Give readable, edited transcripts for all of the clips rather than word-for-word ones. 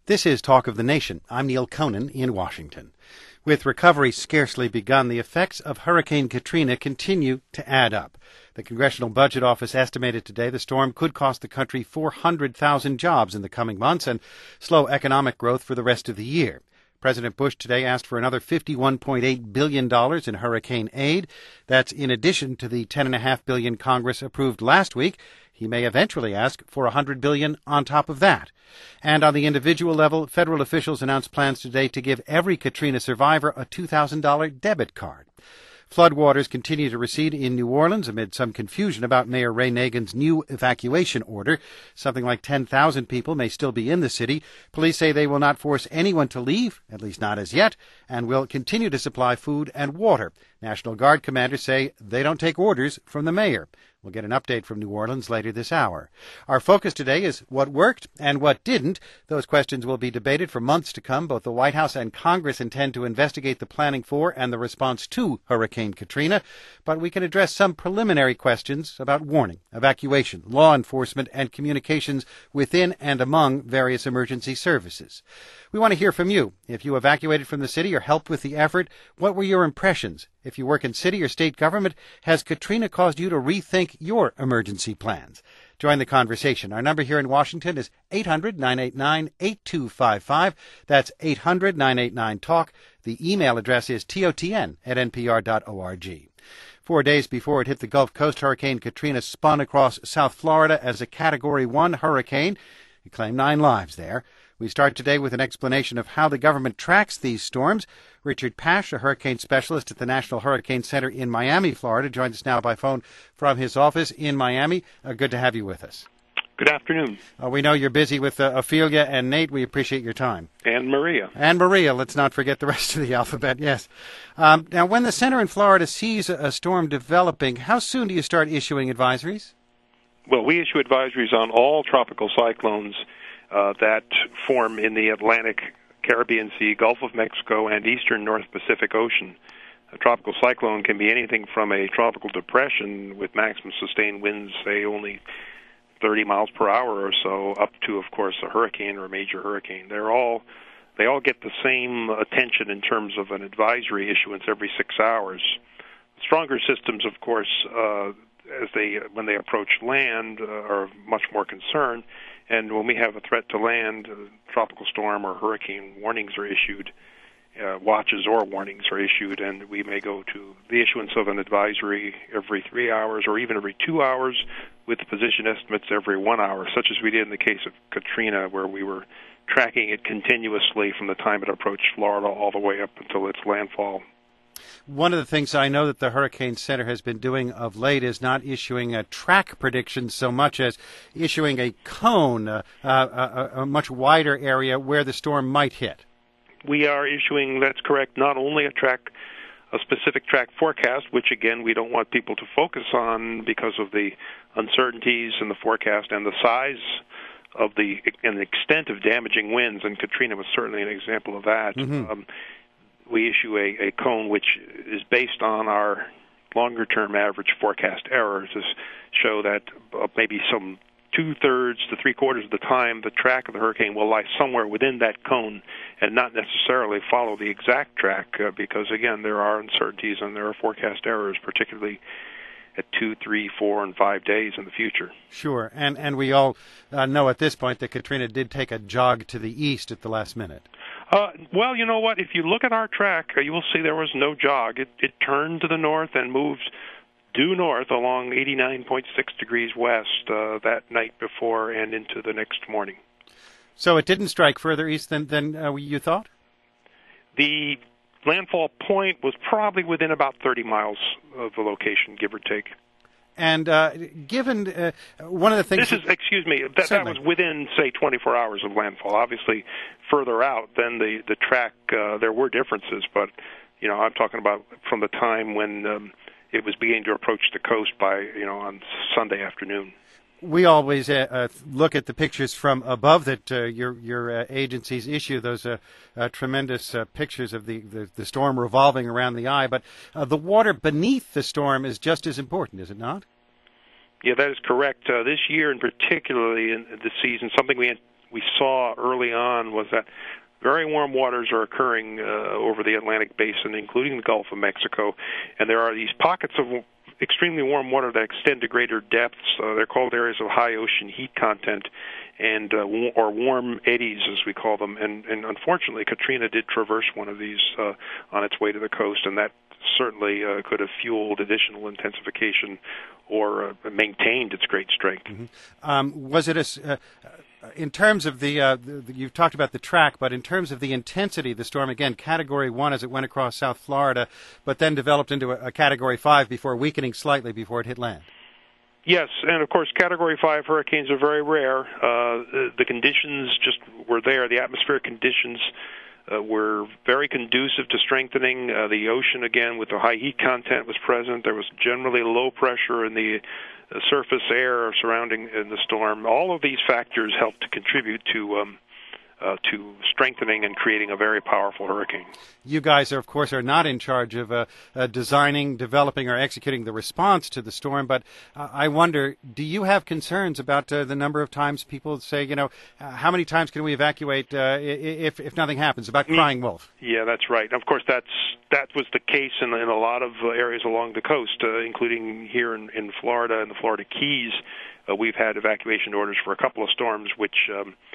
This is Talk of the Nation. I'm Neil Conan in Washington. With recovery scarcely begun, the effects of Hurricane Katrina continue to add up. The Congressional Budget Office estimated today the storm could cost the country 400,000 jobs in the coming months and slow economic growth for the rest of the year. President Bush today asked for another $51.8 billion in hurricane aid. That's in addition to the $10.5 billion Congress approved last week. He may eventually ask for $100 billion on top of that. And on the individual level, federal officials announced plans today to give every Katrina survivor a $2,000 debit card. Floodwaters continue to recede in New Orleans amid some confusion about Mayor Ray Nagin's new evacuation order. Something like 10,000 people may still be in the city. Police say they will not force anyone to leave, at least not as yet, and will continue to supply food and water. National Guard commanders say they don't take orders from the mayor. We'll get an update from New Orleans later this hour. Our focus today is what worked and what didn't. Those questions will be debated for months to come. Both the White House and Congress intend to investigate the planning for and the response to Hurricane Katrina. But we can address some preliminary questions about warning, evacuation, law enforcement, and communications within and among various emergency services. We want to hear from you. If you evacuated from the city or helped with the effort, what were your impressions? If you work in city or state government, has Katrina caused you to rethink your emergency plans? Join the conversation. Our number here in Washington is 800-989-8255. That's 800-989-TALK. The email address is totn@npr.org. 4 days before it hit the Gulf Coast, Hurricane Katrina spun across South Florida as a Category 1 hurricane. It claimed 9 lives there. We start today with an explanation of how the government tracks these storms. Richard Pash, a hurricane specialist at the National Hurricane Center in Miami, Florida, joins us now by phone from his office in Miami. Good to have you with us. Good afternoon. We know you're busy with Ophelia and Nate. We appreciate your time. And Maria. And Maria. Let's not forget the rest of the alphabet, yes. Now, when the center in Florida sees a storm developing, how soon do you start issuing advisories? Well, we issue advisories on all tropical cyclones that form in the Atlantic, Caribbean Sea, Gulf of Mexico, and eastern North Pacific Ocean. A tropical cyclone can be anything from a tropical depression with maximum sustained winds, say, only 30 miles per hour or so, up to, of course, a hurricane or a major hurricane. They all get the same attention in terms of an advisory issuance every 6 hours. Stronger systems, of course, when they approach land, are much more concerned. And when we have a threat to land, tropical storm or hurricane warnings are issued, watches or warnings are issued, and we may go to the issuance of an advisory every 3 hours or even every 2 hours, with position estimates every 1 hour, such as we did in the case of Katrina, where we were tracking it continuously from the time it approached Florida all the way up until its landfall. One of the things I know that the Hurricane Center has been doing of late is not issuing a track prediction so much as issuing a cone, a much wider area where the storm might hit. We are issuing, that's correct, not only a specific track forecast, which again we don't want people to focus on because of the uncertainties in the forecast and the size of and the extent of damaging winds, and Katrina was certainly an example of that. Mm-hmm. We issue a cone which is based on our longer-term average forecast error to show that maybe some 2/3 to 3/4 of the time the track of the hurricane will lie somewhere within that cone and not necessarily follow the exact track because, again, there are uncertainties and there are forecast errors, particularly at 2, 3, 4, and 5 days in the future. Sure, and we all know at this point that Katrina did take a jog to the east at the last minute. Well, you know what? If you look at our track, you will see there was no jog. It turned to the north and moved due north along 89.6 degrees west that night before and into the next morning. So it didn't strike further east than you thought? The landfall point was probably within about 30 miles of the location, give or take. And given one of the things... That was within, say, 24 hours of landfall. Obviously, further out than the track, there were differences, but, I'm talking about from the time when it was beginning to approach the coast on Sunday afternoon. We always look at the pictures from above that your agencies issue, those tremendous pictures of the storm revolving around the eye. But the water beneath the storm is just as important, is it not? Yeah, that is correct. This year, and particularly in this season, something we we saw early on was that very warm waters are occurring over the Atlantic basin, including the Gulf of Mexico, and there are these pockets of extremely warm water that extend to greater depths. They're called areas of high ocean heat content, and or warm eddies, as we call them. And unfortunately, Katrina did traverse one of these on its way to the coast, and that certainly could have fueled additional intensification or maintained its great strength. Mm-hmm. Was it in terms of you've talked about the track, but in terms of the intensity of the storm, again, Category 1 as it went across South Florida, but then developed into a Category 5 before weakening slightly before it hit land? Yes, and of course, Category 5 hurricanes are very rare. The conditions just were there. The atmospheric conditions were very conducive to strengthening. The ocean, again, with the high heat content was present. There was generally low pressure in the surface air surrounding the storm. All of these factors helped to contribute to strengthening and creating a very powerful hurricane. You guys, of course, are not in charge of designing, developing, or executing the response to the storm, but I wonder, do you have concerns about the number of times people say, how many times can we evacuate if nothing happens, about crying wolf? Yeah, that's right. Of course, that was the case in a lot of areas along the coast, including here in Florida and the Florida Keys. We've had evacuation orders for a couple of storms, which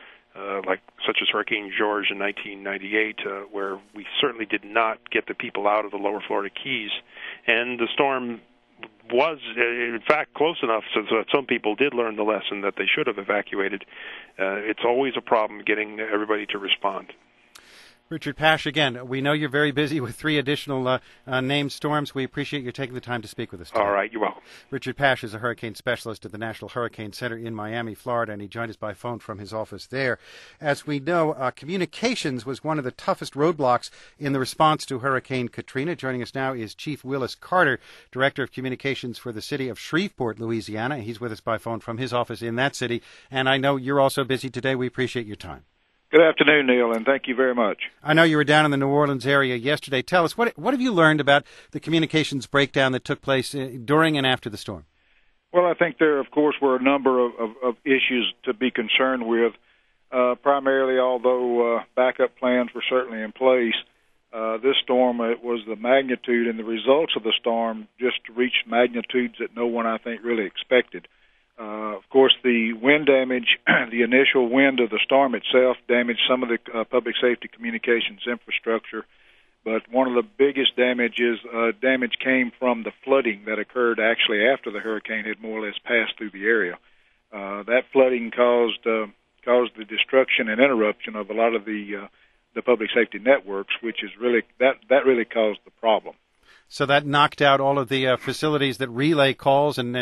such as Hurricane George in 1998, where we certainly did not get the people out of the lower Florida Keys. And the storm was, in fact, close enough so that some people did learn the lesson that they should have evacuated. It's always a problem getting everybody to respond. Richard Pash, again, we know you're very busy with 3 additional named storms. We appreciate you taking the time to speak with us today. All right, you're welcome. Richard Pash is a hurricane specialist at the National Hurricane Center in Miami, Florida, and he joined us by phone from his office there. As we know, communications was one of the toughest roadblocks in the response to Hurricane Katrina. Joining us now is Chief Willis Carter, Director of Communications for the city of Shreveport, Louisiana. He's with us by phone from his office in that city, and I know you're also busy today. We appreciate your time. Good afternoon, Neil, and thank you very much. I know you were down in the New Orleans area yesterday. Tell us, what have you learned about the communications breakdown that took place during and after the storm? Well, I think there, of course, were a number of issues to be concerned with. Primarily, although backup plans were certainly in place, this storm, it was the magnitude and the results of the storm just reached magnitudes that no one, I think, really expected. Of course, the wind damage, the initial wind of the storm itself damaged some of the public safety communications infrastructure, but one of the biggest damage came from the flooding that occurred actually after the hurricane had more or less passed through the area. That flooding caused the destruction and interruption of a lot of the public safety networks, which is really that really caused the problem. So that knocked out all of the facilities that relay calls and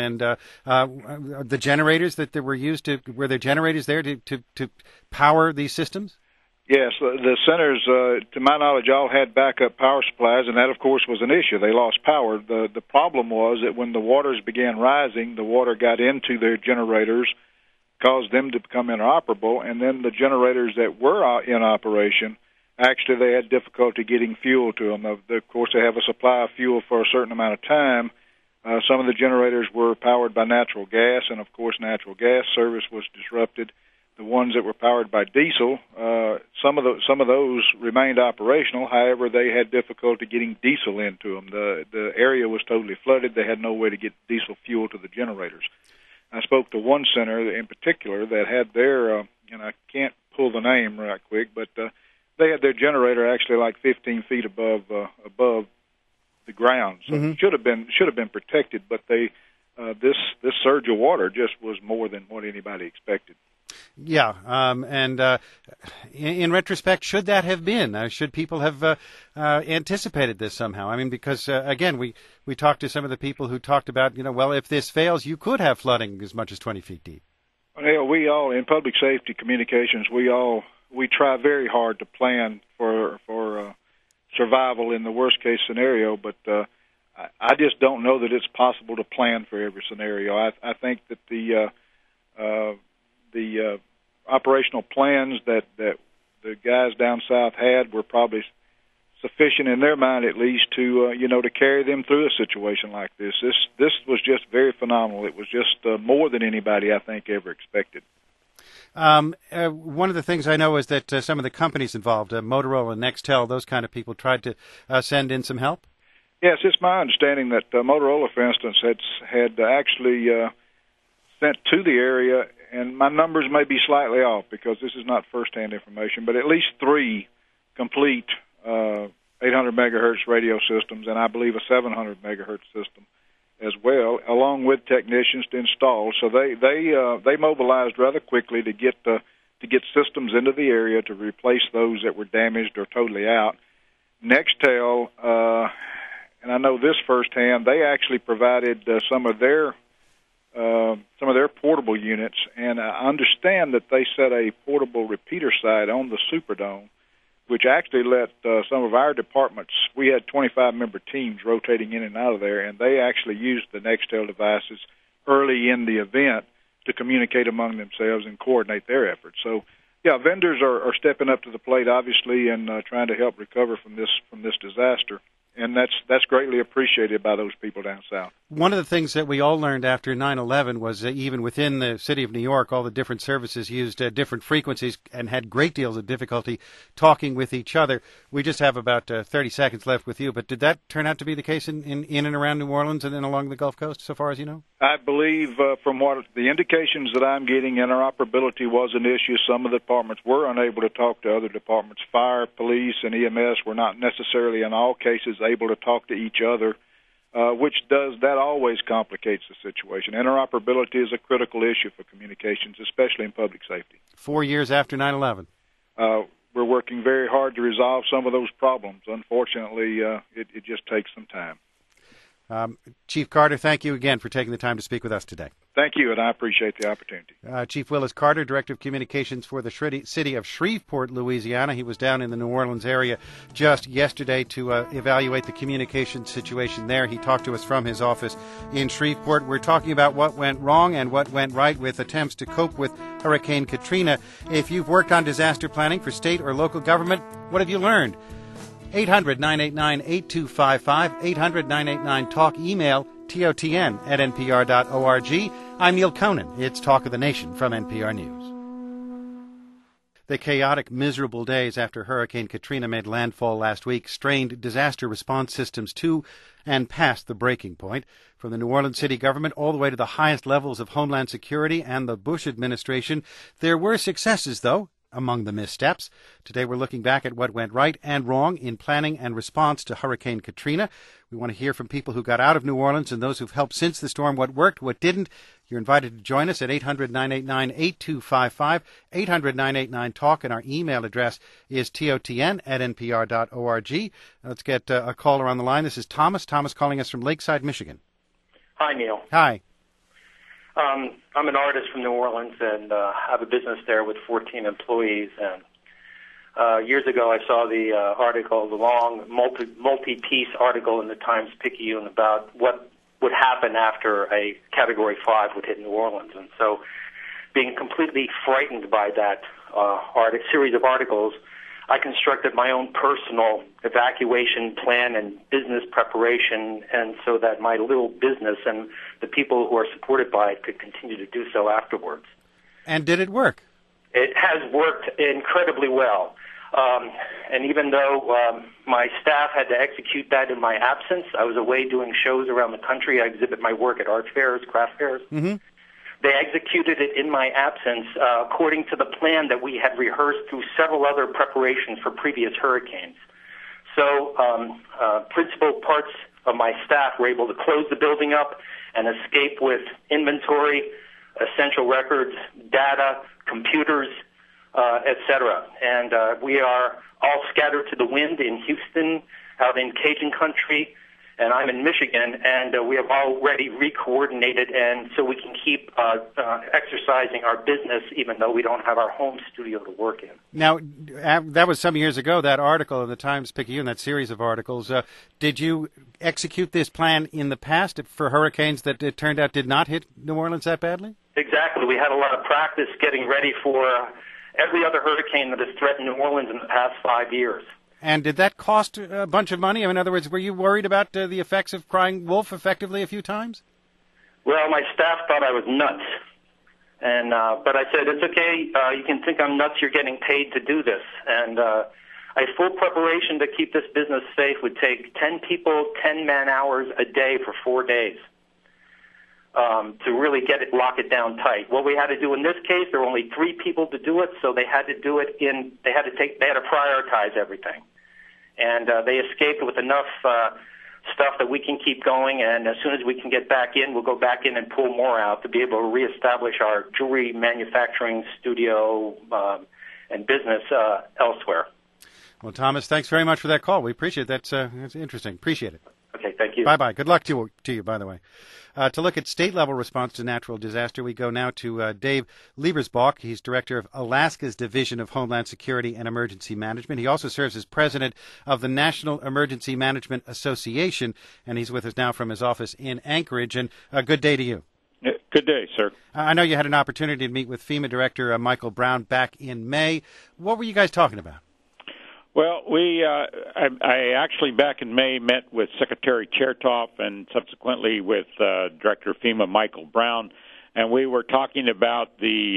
the generators that were used were there generators there to power these systems? Yes, the centers, to my knowledge, all had backup power supplies, and that, of course, was an issue. They lost power. The problem was that when the waters began rising, the water got into their generators, caused them to become inoperable, and then the generators that were in operation, actually, they had difficulty getting fuel to them. Of course, they have a supply of fuel for a certain amount of time. Some of the generators were powered by natural gas, and, of course, natural gas service was disrupted. The ones that were powered by diesel, some of those remained operational. However, they had difficulty getting diesel into them. The area was totally flooded. They had no way to get diesel fuel to the generators. I spoke to one center in particular that had their, and I can't pull the name right quick, but they had their generator actually like 15 feet above the ground, so it should have been protected. But this surge of water just was more than what anybody expected. Yeah, and in retrospect, should that have been? Should people have anticipated this somehow? I mean, because again, we talked to some of the people who talked about, well, if this fails, you could have flooding as much as 20 feet deep. Well, we all in public safety communications, we try very hard to plan for survival in the worst case scenario, but I just don't know that it's possible to plan for every scenario. I think that the operational plans that the guys down south had were probably sufficient in their mind, at least, to carry them through a situation like this. This was just very phenomenal. It was just more than anybody, I think, ever expected. One of the things I know is that some of the companies involved, Motorola, Nextel, those kind of people, tried to send in some help? Yes, it's my understanding that Motorola, for instance, had actually sent to the area, and my numbers may be slightly off because this is not first-hand information, but at least 3 complete 800 megahertz radio systems, and I believe a 700 megahertz system as well, along with technicians to install. So they mobilized rather quickly to get systems into the area to replace those that were damaged or totally out. Nextel, and I know this firsthand, they actually provided some of their portable units, and I understand that they set a portable repeater site on the Superdome, which actually let some of our departments, we had 25-member teams rotating in and out of there, and they actually used the Nextel devices early in the event to communicate among themselves and coordinate their efforts. So, yeah, vendors are stepping up to the plate, obviously, and trying to help recover from this disaster. And that's greatly appreciated by those people down south. One of the things that we all learned after 9/11 was even within the city of New York, all the different services used different frequencies and had great deals of difficulty talking with each other. We just have about 30 seconds left with you, but did that turn out to be the case in and around New Orleans and then along the Gulf Coast, so far as you know? I believe from what the indications that I'm getting, interoperability was an issue. Some of the departments were unable to talk to other departments. Fire, police, and EMS were not necessarily in all cases able to talk to each other, which always complicates the situation. Interoperability is a critical issue for communications, especially in public safety. 4 years after 9/11. We're working very hard to resolve some of those problems. Unfortunately, it just takes some time. Chief Carter, thank you again for taking the time to speak with us today. Thank you, and I appreciate the opportunity. Chief Willis Carter, Director of Communications for the city of Shreveport, Louisiana. He was down in the New Orleans area just yesterday to evaluate the communication situation there. He talked to us from his office in Shreveport. We're talking about what went wrong and what went right with attempts to cope with Hurricane Katrina. If you've worked on disaster planning for state or local government, what have you learned? 800-989-8255, 800-989-TALK, email TOTN@NPR.org. I'm Neil Conan. It's Talk of the Nation from NPR News. The chaotic, miserable days after Hurricane Katrina made landfall last week strained disaster response systems to and past the breaking point. From the New Orleans city government all the way to the highest levels of Homeland Security and the Bush administration, there were successes, though, among the missteps. Today we're looking back at what went right and wrong in planning and response to Hurricane Katrina. We want to hear from people who got out of New Orleans and those who've helped since the storm, what worked, what didn't. You're invited to join us at 800-989-8255, 800-989-TALK, and our email address is TOTN@NPR.org. Let's get a caller on the line. This is Thomas. Thomas calling us from Lakeside, Michigan. Hi, Neil. Hi. I'm an artist from New Orleans and have a business there with 14 employees. And years ago, I saw the article, the long multi-piece article in the Times-Picayune about what would happen after a Category 5 would hit New Orleans. And so, being completely frightened by that series of articles, I constructed my own personal evacuation plan and business preparation, and so that my little business and the people who are supported by it could continue to do so afterwards. And did it work? It has worked incredibly well. And even though my staff had to execute that in my absence, I was away doing shows around the country. I exhibit my work at art fairs, craft fairs. Mm-hmm. They executed it in my absence according to the plan that we had rehearsed through several other preparations for previous hurricanes. So principal parts of my staff were able to close the building up and escape with inventory, essential records, data, computers, etc. And we are all scattered to the wind in Houston, out in Cajun country, and I'm in Michigan, and we have already re-coordinated, and so we can keep exercising our business even though we don't have our home studio to work in. Now, that was some years ago, that article in the Times-Picayune, that series of articles. Did you execute this plan in the past for hurricanes that it turned out did not hit New Orleans that badly? Exactly. We had a lot of practice getting ready for every other hurricane that has threatened New Orleans in the past 5 years. And did that cost a bunch of money? In other words, were you worried about the effects of crying wolf effectively a few times? Well, my staff thought I was nuts. And but I said, it's okay. You can think I'm nuts. You're getting paid to do this. And a full preparation to keep this business safe would take 10 people, 10 man-hours a day for 4 days to really lock it down tight. What we had to do in this case, there were only 3 people to do it, so they had to do it they had to prioritize everything. And they escaped with enough stuff that we can keep going, and as soon as we can get back in, we'll go back in and pull more out to be able to reestablish our jewelry manufacturing studio and business elsewhere. Well, Thomas, thanks very much for that call. We appreciate that. That's interesting. Appreciate it. Okay, thank you. Bye-bye. Good luck to you, by the way. To look at state-level response to natural disaster, we go now to Dave Liebersbach. He's director of Alaska's Division of Homeland Security and Emergency Management. He also serves as president of the National Emergency Management Association, and he's with us now from his office in Anchorage. And good day to you. Good day, sir. I know you had an opportunity to meet with FEMA Director Michael Brown back in May. What were you guys talking about? Well, I actually back in May met with Secretary Chertoff and subsequently with Director of FEMA Michael Brown, and we were talking about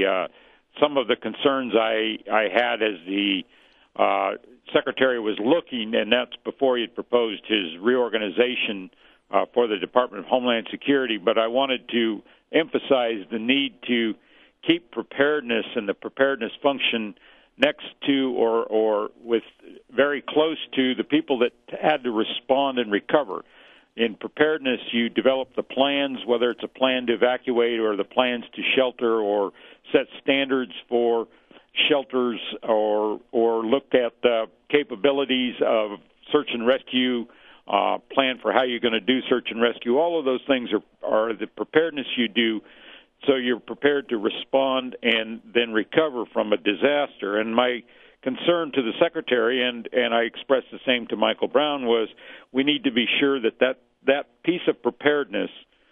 some of the concerns I had as the Secretary was looking, and that's before he had proposed his reorganization for the Department of Homeland Security. But I wanted to emphasize the need to keep preparedness and the preparedness function next to or with very close to the people that had to respond and recover. In preparedness, you develop the plans, whether it's a plan to evacuate or the plans to shelter or set standards for shelters or look at the capabilities of search and rescue, plan for how you're going to do search and rescue. All of those things are the preparedness you do, so you're prepared to respond and then recover from a disaster. And my concern to the Secretary, and I expressed the same to Michael Brown, was we need to be sure that piece of preparedness,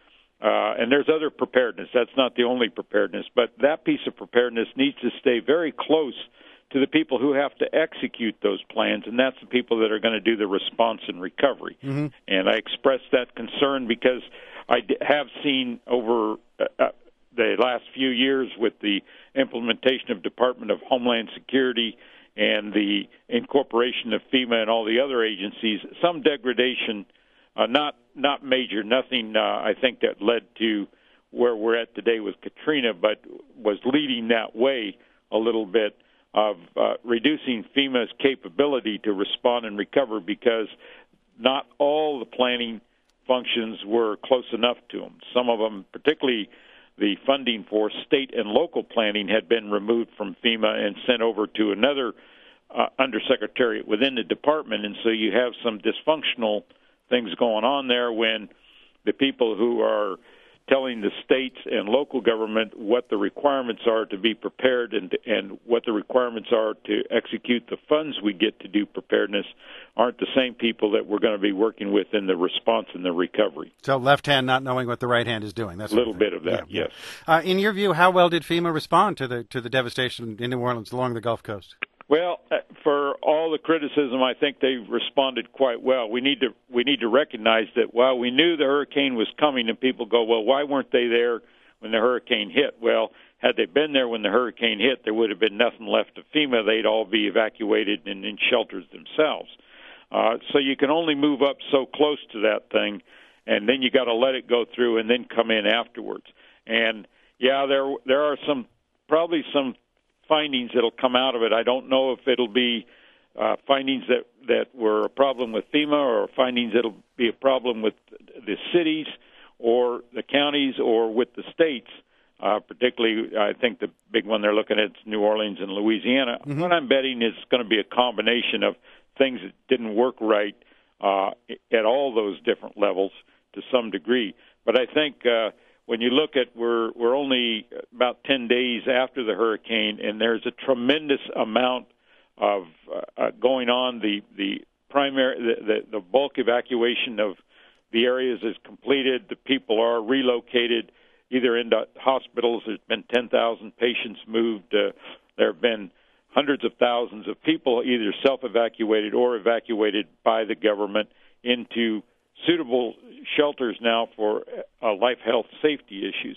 and there's other preparedness, that's not the only preparedness, but that piece of preparedness needs to stay very close to the people who have to execute those plans, and that's the people that are going to do the response and recovery. Mm-hmm. And I expressed that concern because I have seen over the last few years with the implementation of Department of Homeland Security and the incorporation of FEMA and all the other agencies, some degradation, not major, nothing I think that led to where we're at today with Katrina, but was leading that way a little bit of reducing FEMA's capability to respond and recover because not all the planning functions were close enough to them. Some of them, particularly the funding for state and local planning, had been removed from FEMA and sent over to another undersecretariat within the department, and so you have some dysfunctional things going on there when the people who are telling the states and local government what the requirements are to be prepared and what the requirements are to execute the funds we get to do preparedness aren't the same people that we're going to be working with in the response and the recovery. So left hand not knowing what the right hand is doing. That's a little bit of that, yeah. Yes. In your view, how well did FEMA respond to the devastation in New Orleans along the Gulf Coast? Well, for all the criticism, I think they responded quite well. We need to recognize that while we knew the hurricane was coming, and people go, well, why weren't they there when the hurricane hit? Well, had they been there when the hurricane hit, there would have been nothing left of FEMA. They'd all be evacuated and in shelters themselves. So you can only move up so close to that thing, and then you got to let it go through and then come in afterwards. And yeah, there are probably some findings that'll come out of it. I don't know if it'll be findings that were a problem with FEMA or findings that'll be a problem with the cities or the counties or with the states. Particularly, I think the big one they're looking at is New Orleans and Louisiana. Mm-hmm. What I'm betting is going to be a combination of things that didn't work right at all those different levels to some degree. But I think when you look at we're only about 10 days after the hurricane, and there's a tremendous amount of going on. The bulk evacuation of the areas is completed. The people are relocated either into hospitals. There's been 10,000 patients moved. There have been hundreds of thousands of people either self-evacuated or evacuated by the government into suitable shelters now for life, health, safety issues.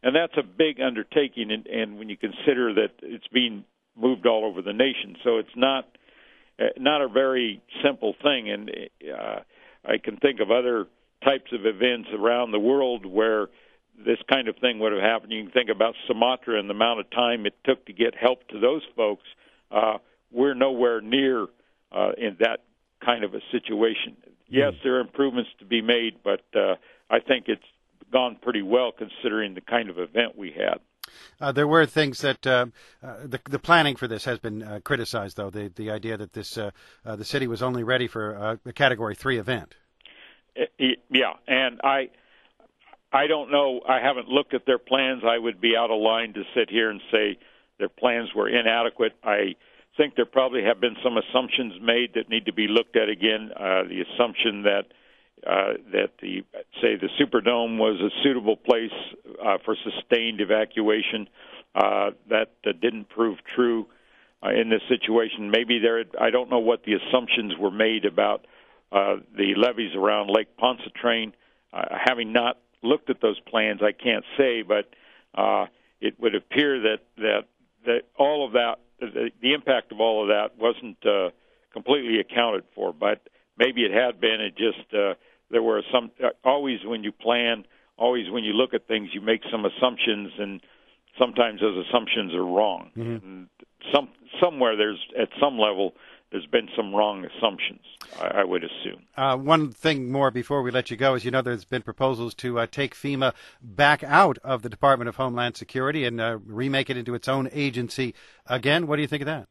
And that's a big undertaking, and when you consider that it's being moved all over the nation. So it's not a very simple thing, and I can think of other types of events around the world where this kind of thing would have happened. You can think about Sumatra and the amount of time it took to get help to those folks. We're nowhere near in that kind of a situation. Yes, there are improvements to be made, but I think it's gone pretty well considering the kind of event we had. There were things that the planning for this has been criticized, though. The idea that this the city was only ready for a Category 3 event. Yeah, and I don't know. I haven't looked at their plans. I would be out of line to sit here and say their plans were inadequate. I think there probably have been some assumptions made that need to be looked at again. The assumption that the Superdome was a suitable place for sustained evacuation, that didn't prove true in this situation. Maybe I don't know what the assumptions were made about the levees around Lake Pontchartrain. Having not looked at those plans, I can't say, but it would appear that all of that, the impact of all of that, wasn't completely accounted for. But maybe it had been. It just there were some. Always when you plan, always when you look at things, you make some assumptions, and sometimes those assumptions are wrong. Mm-hmm. And somewhere at some level, there's been some wrong assumptions, I would assume. One thing more before we let you go is, there's been proposals to take FEMA back out of the Department of Homeland Security and remake it into its own agency again. What do you think of that?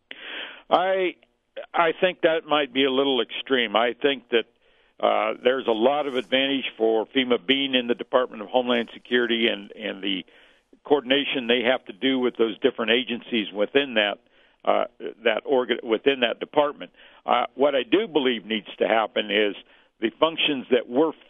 I think that might be a little extreme. I think that there's a lot of advantage for FEMA being in the Department of Homeland Security and the coordination they have to do with those different agencies within within that department. What I do believe needs to happen is the functions that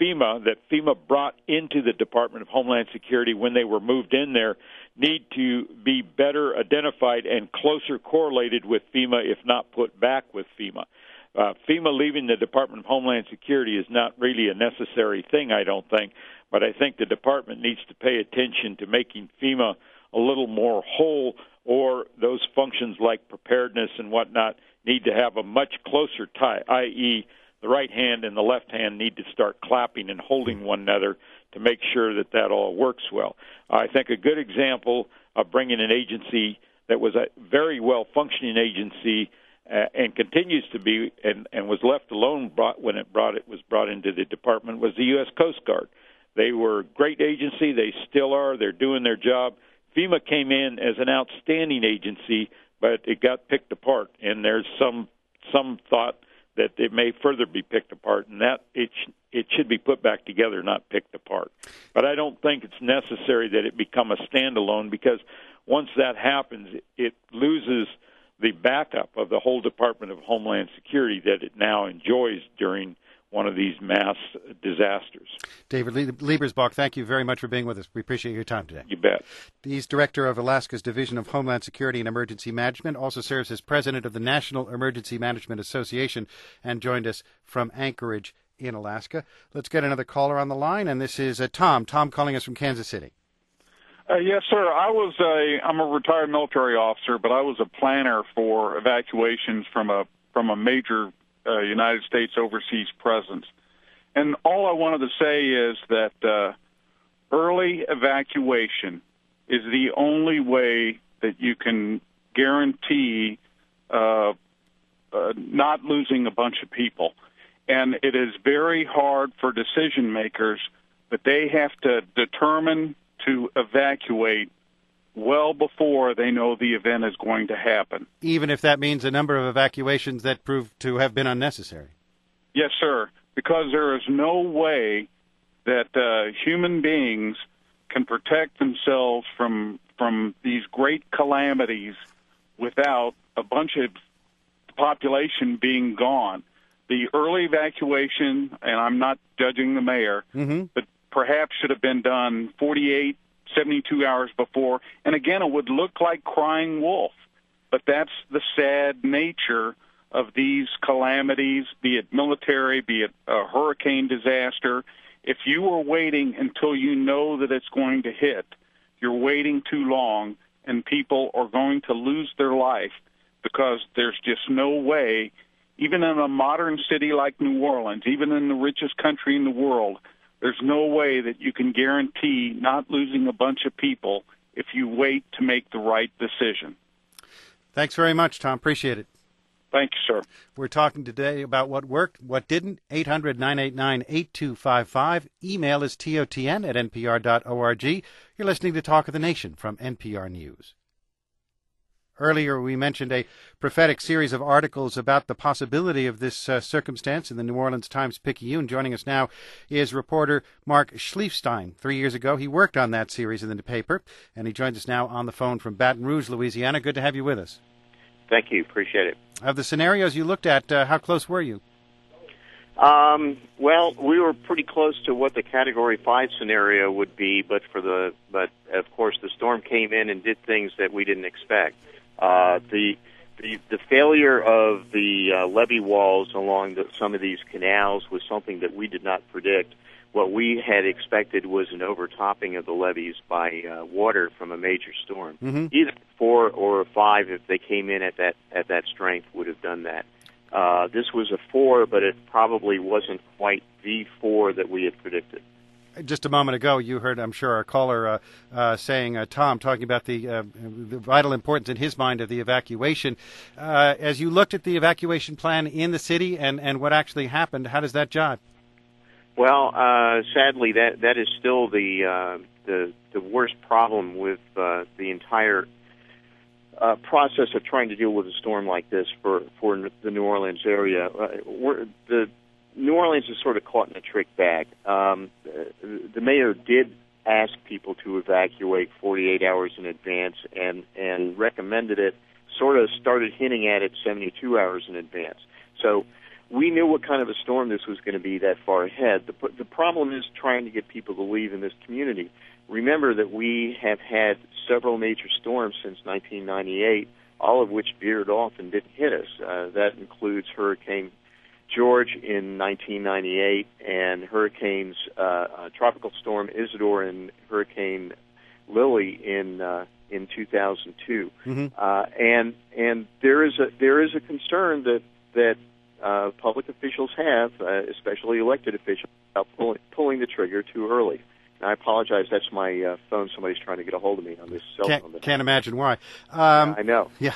FEMA brought into the Department of Homeland Security when they were moved in there need to be better identified and closer correlated with FEMA, if not put back with FEMA. FEMA leaving the Department of Homeland Security is not really a necessary thing, I don't think, but I think the department needs to pay attention to making FEMA a little more whole, or those functions like preparedness and whatnot need to have a much closer tie, i.e., the right hand and the left hand need to start clapping and holding one another to make sure that all works well. I think a good example of bringing an agency that was a very well-functioning agency and continues to be and was left alone when it was brought into the department was the U.S. Coast Guard. They were a great agency. They still are. They're doing their job. FEMA came in as an outstanding agency, but it got picked apart, and there's some thought that it may further be picked apart, and that it should be put back together, not picked apart. But I don't think it's necessary that it become a standalone, because once that happens, it loses the backup of the whole Department of Homeland Security that it now enjoys during one of these mass disasters. David Liebersbach, thank you very much for being with us. We appreciate your time today. You bet. He's director of Alaska's Division of Homeland Security and Emergency Management, also serves as president of the National Emergency Management Association, and joined us from Anchorage in Alaska. Let's get another caller on the line, and this is Tom. Tom calling us from Kansas City. Yes, sir. I'm a retired military officer, but I was a planner for evacuations from a major United States overseas presence. And all I wanted to say is that early evacuation is the only way that you can guarantee not losing a bunch of people. And it is very hard for decision makers, but they have to determine to evacuate well before they know the event is going to happen. Even if that means a number of evacuations that prove to have been unnecessary. Yes, sir, because there is no way that human beings can protect themselves from these great calamities without a bunch of the population being gone. The early evacuation, and I'm not judging the mayor, but perhaps should have been done 48, 72 hours before. And again, it would look like crying wolf. But that's the sad nature of these calamities, be it military, be it a hurricane disaster. If you are waiting until you know that it's going to hit, you're waiting too long, and people are going to lose their life because there's just no way, even in a modern city like New Orleans, even in the richest country in the world, there's no way that you can guarantee not losing a bunch of people if you wait to make the right decision. Thanks very much, Tom. Appreciate it. Thank you, sir. We're talking today about what worked, what didn't. 800-989-8255. Email is totn@npr.org. You're listening to Talk of the Nation from NPR News. Earlier, we mentioned a prophetic series of articles about the possibility of this circumstance in the New Orleans Times-Picayune. Joining us now is reporter Mark Schliefstein. 3 years ago, he worked on that series in the paper, and he joins us now on the phone from Baton Rouge, Louisiana. Good to have you with us. Thank you. Appreciate it. Of the scenarios you looked at, how close were you? Well, we were pretty close to what the Category 5 scenario would be, but of course the storm came in and did things that we didn't expect. The failure of the levee walls along some of these canals was something that we did not predict. What we had expected was an overtopping of the levees by water from a major storm. Mm-hmm. Either 4 or 5, if they came in at that strength, would have done that. This was a 4, but it probably wasn't quite the 4 that we had predicted. Just a moment ago, you heard, I'm sure, our caller saying, Tom, talking about the vital importance in his mind of the evacuation. As you looked at the evacuation plan in the city and what actually happened, how does that jive? Well, sadly, that is still the worst problem with the entire process of trying to deal with a storm like this for the New Orleans area. The New Orleans is sort of caught in a trick bag. The mayor did ask people to evacuate 48 hours in advance and recommended it, sort of started hinting at it 72 hours in advance. So we knew what kind of a storm this was going to be that far ahead. The problem is trying to get people to leave in this community. Remember that we have had several major storms since 1998, all of which veered off and didn't hit us. That includes Hurricane George in 1998 and hurricanes, Tropical Storm Isidore and Hurricane Lily in 2002. Mm-hmm. And there is a concern that public officials have, especially elected officials, about pulling the trigger too early. And I apologize. That's my phone. Somebody's trying to get a hold of me on this cell phone. Can't imagine why. Yeah, I know. Yeah.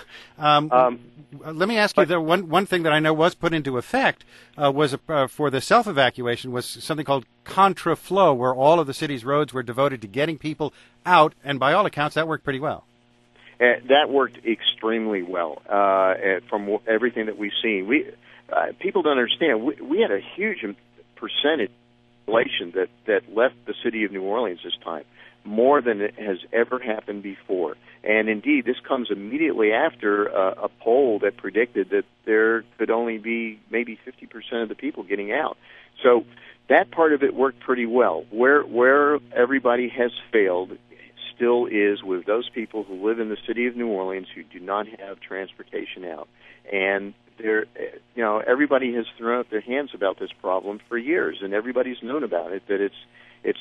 Let me ask you, the one thing that I know was put into effect was for the self-evacuation was something called contraflow, where all of the city's roads were devoted to getting people out, and by all accounts, that worked pretty well. That worked extremely well from everything that we've seen. People don't understand. We had a huge percentage that left the city of New Orleans this time, more than it has ever happened before. And indeed, this comes immediately after a poll that predicted that there could only be maybe 50% of the people getting out. So that part of it worked pretty well. Where everybody has failed still is with those people who live in the city of New Orleans who do not have transportation out. And everybody has thrown up their hands about this problem for years, and everybody's known about it. That it's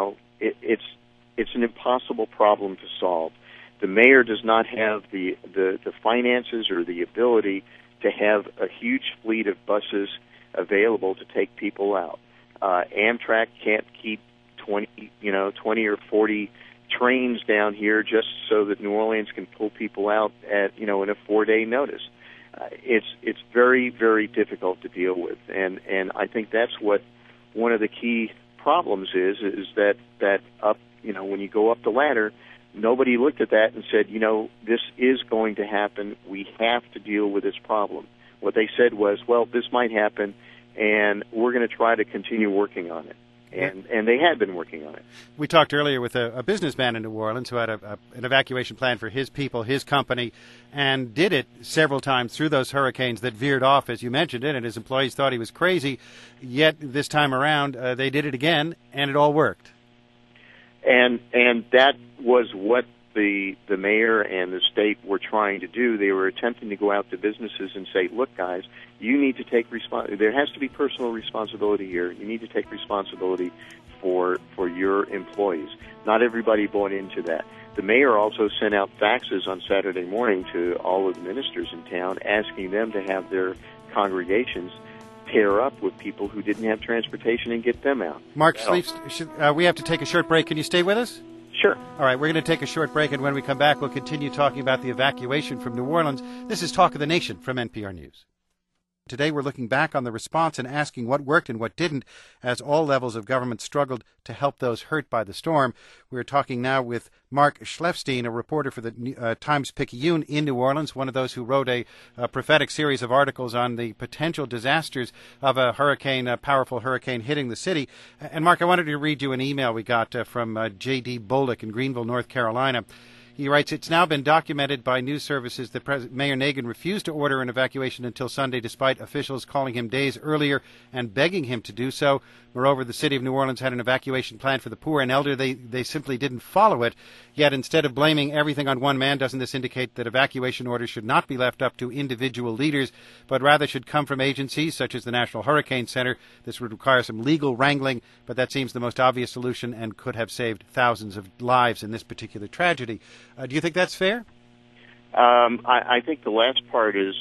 an impossible problem to solve. The mayor does not have the finances or the ability to have a huge fleet of buses available to take people out. Amtrak can't keep 20 or 40 trains down here just so that New Orleans can pull people out at in a 4-day notice. It's very, very difficult to deal with, and I think that's what one of the key problems is that up when you go up the ladder, nobody looked at that and said, this is going to happen. We have to deal with this problem. What they said was, well, this might happen, and we're going to try to continue working on it. And they had been working on it. We talked earlier with a businessman in New Orleans who had an evacuation plan for his people, his company, and did it several times through those hurricanes that veered off, as you mentioned it, and his employees thought he was crazy. Yet this time around, they did it again, and it all worked. And that was what the mayor and the state were trying to do. They were attempting to go out to businesses and say, look, guys, you need to take there has to be personal responsibility here. You need to take responsibility for your employees. Not everybody bought into that. The mayor also sent out faxes on Saturday morning to all of the ministers in town asking them to have their congregations pair up with people who didn't have transportation and get them out. Mark, we have to take a short break. Can you stay with us? Sure. All right, we're going to take a short break, and when we come back, we'll continue talking about the evacuation from New Orleans. This is Talk of the Nation from NPR News. Today we're looking back on the response and asking what worked and what didn't as all levels of government struggled to help those hurt by the storm. We're talking now with Mark Schleifstein, a reporter for the Times-Picayune in New Orleans, one of those who wrote a prophetic series of articles on the potential disasters of a powerful hurricane hitting the city. And Mark, I wanted to read you an email we got from J.D. Bolick in Greenville, North Carolina. He writes, it's now been documented by news services that Mayor Nagin refused to order an evacuation until Sunday, despite officials calling him days earlier and begging him to do so. Moreover, the city of New Orleans had an evacuation plan for the poor and elderly. They simply didn't follow it. Yet instead of blaming everything on one man, doesn't this indicate that evacuation orders should not be left up to individual leaders, but rather should come from agencies such as the National Hurricane Center? This would require some legal wrangling, but that seems the most obvious solution and could have saved thousands of lives in this particular tragedy. Do you think that's fair? I think the last part is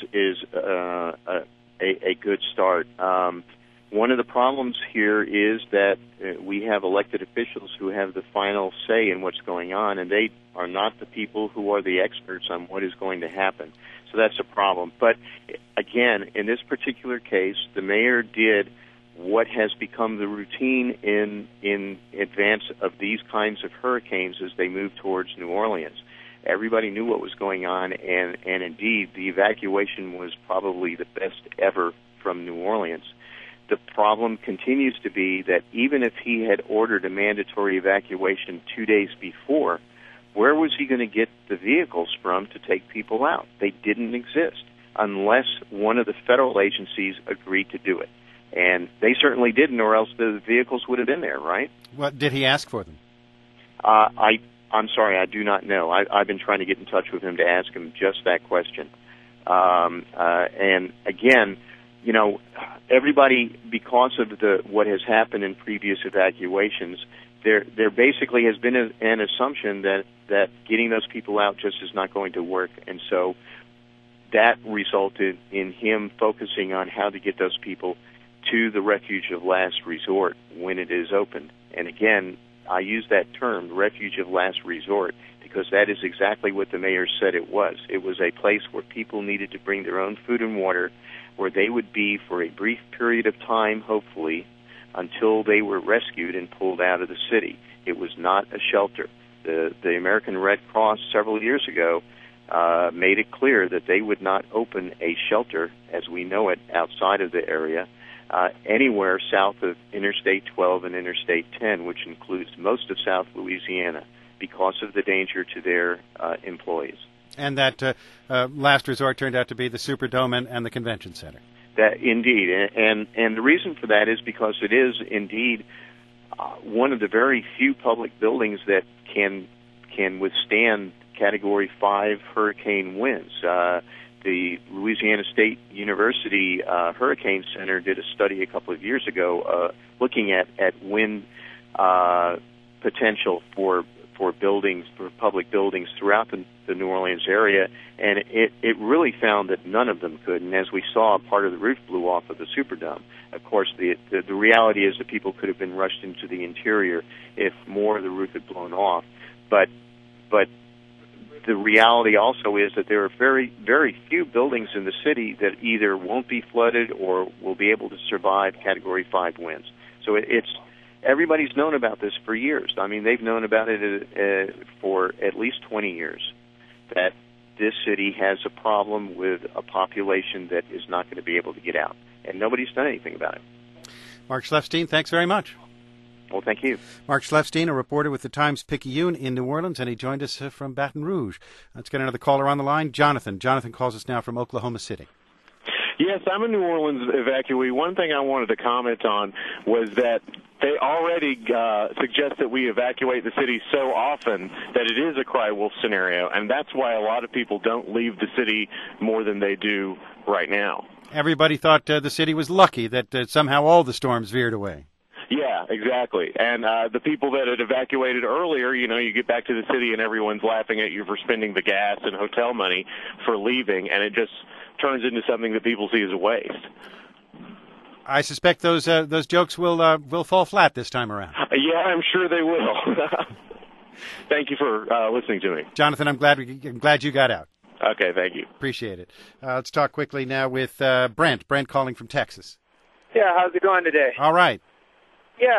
a good start. One of the problems here is that we have elected officials who have the final say in what's going on, and they are not the people who are the experts on what is going to happen. So that's a problem. But again, in this particular case, the mayor did what has become the routine in advance of these kinds of hurricanes as they move towards New Orleans. Everybody knew what was going on, and indeed, the evacuation was probably the best ever from New Orleans. The problem continues to be that even if he had ordered a mandatory evacuation 2 days before, where was he going to get the vehicles from to take people out? They didn't exist unless one of the federal agencies agreed to do it. And they certainly didn't, or else the vehicles would have been there, right? What did he ask for them? I'm sorry, I do not know. I've been trying to get in touch with him to ask him just that question. And again, you know, everybody, because of what has happened in previous evacuations, there basically has been an assumption that getting those people out just is not going to work, and so that resulted in him focusing on how to get those people to the refuge of last resort when it is opened. And again, I use that term, refuge of last resort, because that is exactly what the mayor said it was. It was a place where people needed to bring their own food and water, where they would be for a brief period of time, hopefully, until they were rescued and pulled out of the city. It was not a shelter. The American Red Cross several years ago made it clear that they would not open a shelter, as we know it, outside of the area, anywhere south of Interstate 12 and Interstate 10, which includes most of South Louisiana, because of the danger to their employees. And that last resort turned out to be the Superdome and the Convention Center. That indeed, and the reason for that is because it is indeed one of the very few public buildings that can withstand Category 5 hurricane winds. The Louisiana State University Hurricane Center did a study a couple of years ago looking at wind potential for buildings, for public buildings throughout the New Orleans area, and it really found that none of them could. And as we saw, part of the roof blew off of the Superdome. Of course, the reality is that people could have been rushed into the interior if more of the roof had blown off. But the reality also is that there are very, very few buildings in the city that either won't be flooded or will be able to survive Category 5 winds. So everybody's known about this for years. I mean, they've known about it for at least 20 years, that this city has a problem with a population that is not going to be able to get out. And nobody's done anything about it. Mark Schleifstein, thanks very much. Well, thank you. Mark Schleifstein, a reporter with the Times-Picayune in New Orleans, and he joined us from Baton Rouge. Let's get another caller on the line. Jonathan. Jonathan calls us now from Oklahoma City. Yes, I'm a New Orleans evacuee. One thing I wanted to comment on was that they already suggest that we evacuate the city so often that it is a cry wolf scenario, and that's why a lot of people don't leave the city more than they do right now. Everybody thought the city was lucky that somehow all the storms veered away. Yeah, Yeah, exactly. And the people that had evacuated earlier, you get back to the city and everyone's laughing at you for spending the gas and hotel money for leaving, and it just turns into something that people see as a waste. I suspect those jokes will fall flat this time around. Yeah, I'm sure they will. Thank you for listening to me, Jonathan. I'm glad you got out. Okay, thank you. Appreciate it. Let's talk quickly now with Brent. Brent calling from Texas. Yeah, how's it going today? All right. Yeah,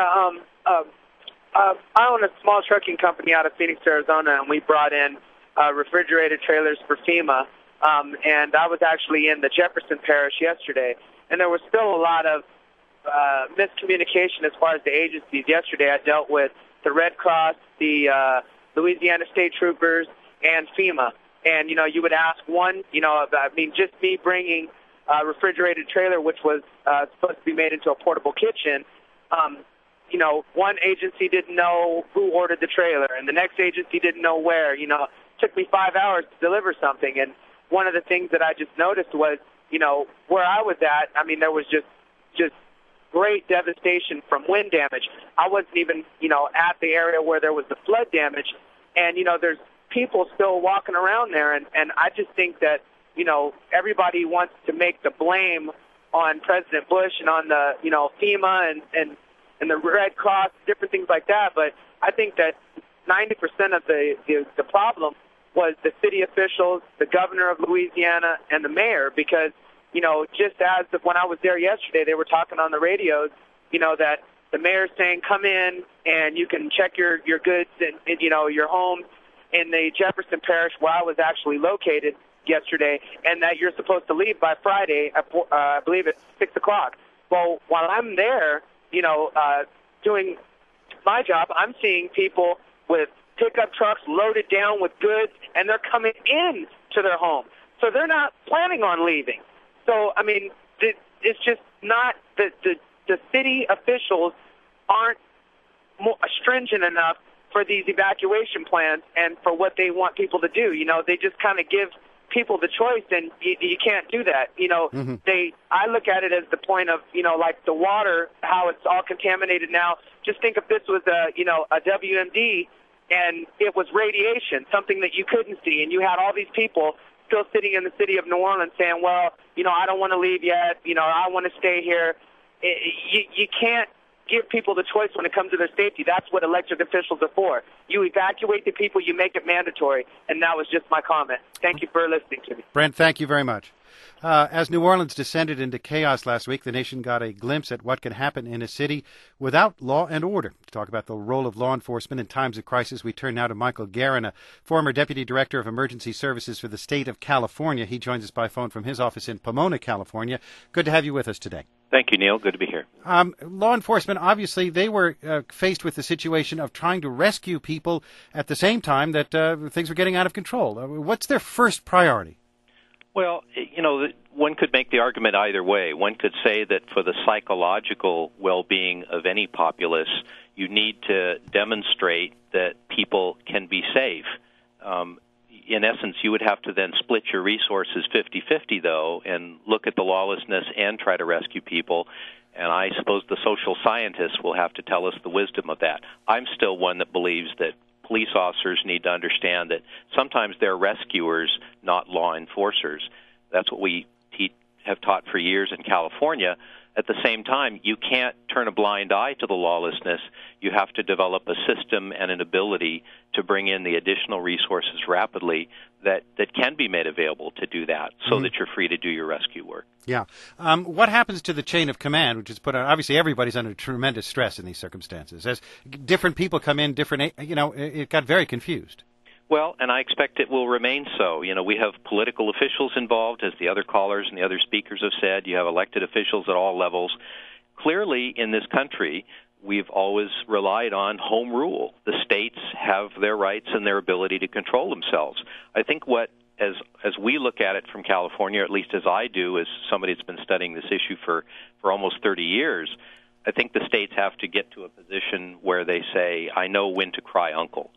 I own a small trucking company out of Phoenix, Arizona, and we brought in refrigerated trailers for FEMA. And I was actually in the Jefferson Parish yesterday, and there was still a lot of miscommunication as far as the agencies. Yesterday, I dealt with the Red Cross, the Louisiana State Troopers, and FEMA. And, you would ask one, just me bringing a refrigerated trailer, which was supposed to be made into a portable kitchen, one agency didn't know who ordered the trailer, and the next agency didn't know where. It took me 5 hours to deliver something. And one of the things that I just noticed was, where I was at, there was just great devastation from wind damage. I wasn't even, at the area where there was the flood damage. And, there's people still walking around there. And I just think that, everybody wants to make the blame on President Bush and on the, FEMA and the Red Cross, different things like that. But I think that 90% of the problem was the city officials, the governor of Louisiana, and the mayor, because, just as when I was there yesterday, they were talking on the radios, that the mayor's saying, come in and you can check your goods and your home in the Jefferson Parish where I was actually located yesterday, and that you're supposed to leave by Friday, I believe it's 6 o'clock. Well, while I'm there, doing my job, I'm seeing people with pickup trucks loaded down with goods, and they're coming in to their home. So they're not planning on leaving. So, it's just not the city officials aren't stringent enough for these evacuation plans and for what they want people to do. They just kind of give people the choice, and you can't do that. I look at it as the point of, like the water, how it's all contaminated now. Just think if this was a WMD and it was radiation, something that you couldn't see, and you had all these people still sitting in the city of New Orleans saying, well, I don't want to leave yet, I want to stay here. You can't give people the choice when it comes to their safety. That's what elected officials are for. You evacuate the people, you make it mandatory, and that was just my comment. Thank you for listening to me. Brent, thank you very much. As New Orleans descended into chaos last week, the nation got a glimpse at what can happen in a city without law and order. To talk about the role of law enforcement in times of crisis, we turn now to Michael Guerin, a former Deputy Director of Emergency Services for the state of California. He joins us by phone from his office in Pomona, California. Good to have you with us today. Thank you, Neil. Good to be here. Law enforcement, obviously, they were faced with the situation of trying to rescue people at the same time that things were getting out of control. What's their first priority? Well, one could make the argument either way. One could say that for the psychological well-being of any populace, you need to demonstrate that people can be safe. In essence, you would have to then split your resources 50-50, though, and look at the lawlessness and try to rescue people. And I suppose the social scientists will have to tell us the wisdom of that. I'm still one that believes that police officers need to understand that sometimes they're rescuers, not law enforcers. That's what we have taught for years in California. At the same time, you can't turn a blind eye to the lawlessness. You have to develop a system and an ability to bring in the additional resources rapidly that can be made available to do that so that you're free to do your rescue work. Yeah. What happens to the chain of command, which is put on? Obviously, everybody's under tremendous stress in these circumstances. As different people come in, it got very confused. Well, and I expect it will remain so. We have political officials involved, as the other callers and the other speakers have said. You have elected officials at all levels. Clearly, in this country, we've always relied on home rule. The states have their rights and their ability to control themselves. I think as we look at it from California, or at least as I do, as somebody that's been studying this issue for almost 30 years, I think the states have to get to a position where they say, I know when to cry uncle.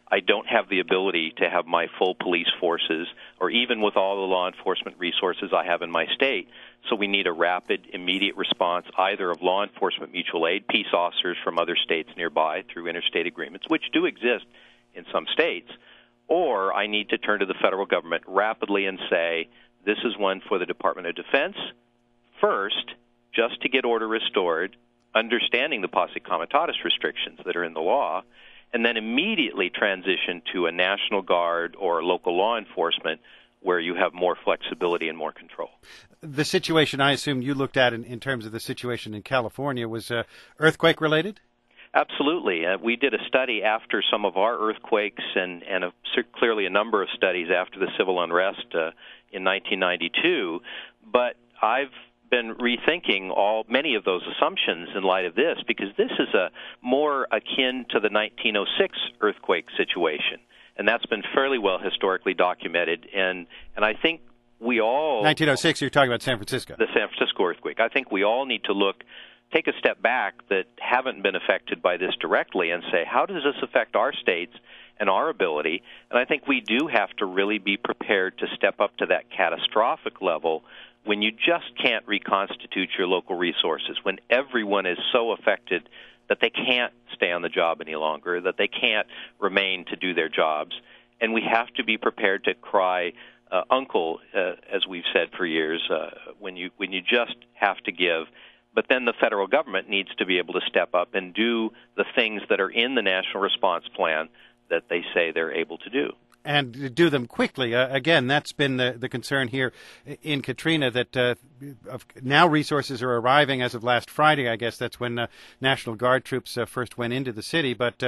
I don't have the ability to have my full police forces, or even with all the law enforcement resources I have in my state. So we need a rapid, immediate response, either of law enforcement mutual aid, peace officers from other states nearby through interstate agreements, which do exist in some states, or I need to turn to the federal government rapidly and say, this is one for the Department of Defense first, just to get order restored, understanding the posse comitatus restrictions that are in the law, and then immediately transition to a National Guard or local law enforcement where you have more flexibility and more control. The situation I assume you looked at in terms of the situation in California was earthquake-related? Absolutely. We did a study after some of our earthquakes and clearly a number of studies after the civil unrest in 1992, but I've been rethinking many of those assumptions in light of this, because this is more akin to the 1906 earthquake situation, and that's been fairly well historically documented. And I think we all 1906. You're talking about San Francisco, the San Francisco earthquake. I think we all need to take a step back that haven't been affected by this directly, and say, how does this affect our states and our ability? And I think we do have to really be prepared to step up to that catastrophic level when you just can't reconstitute your local resources, when everyone is so affected that they can't stay on the job any longer, that they can't remain to do their jobs. And we have to be prepared to cry uncle, as we've said for years, when you just have to give. But then the federal government needs to be able to step up and do the things that are in the National Response Plan that they say they're able to do. And do them quickly. Again, that's been the concern here in Katrina, that now resources are arriving as of last Friday. I guess that's when National Guard troops first went into the city. But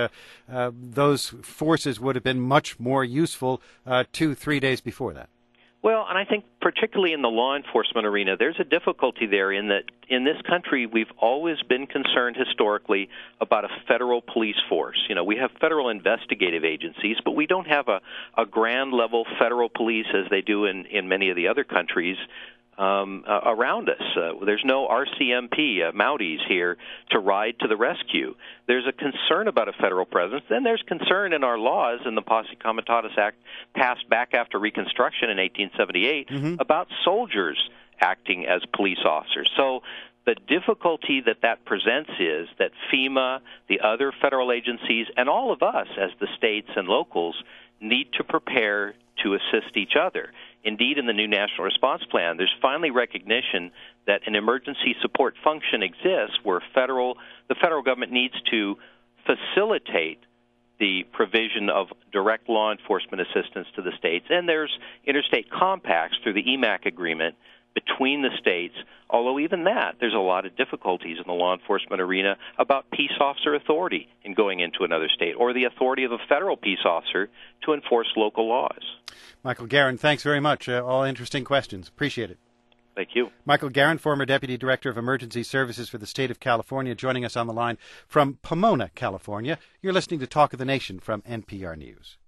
those forces would have been much more useful 2-3 days before that. Well, and I think particularly in the law enforcement arena, there's a difficulty there in that in this country we've always been concerned historically about a federal police force. You know, we have federal investigative agencies, but we don't have a grand level federal police as they do in many of the other countries around us. There's no RCMP, Mounties here to ride to the rescue. There's a concern about a federal presence. Then there's concern in our laws in the Posse Comitatus Act passed back after Reconstruction in 1878 about soldiers acting as police officers. So the difficulty that presents is that FEMA, the other federal agencies, and all of us as the states and locals need to prepare to assist each other. Indeed, in the new National Response Plan, there's finally recognition that an emergency support function exists where the federal government needs to facilitate the provision of direct law enforcement assistance to the states. And there's interstate compacts through the EMAC agreement between the states, although even that, there's a lot of difficulties in the law enforcement arena about peace officer authority in going into another state, or the authority of a federal peace officer to enforce local laws. Michael Guerin, thanks very much. All interesting questions. Appreciate it. Thank you. Michael Guerin, former Deputy Director of Emergency Services for the State of California, joining us on the line from Pomona, California. You're listening to Talk of the Nation from NPR News.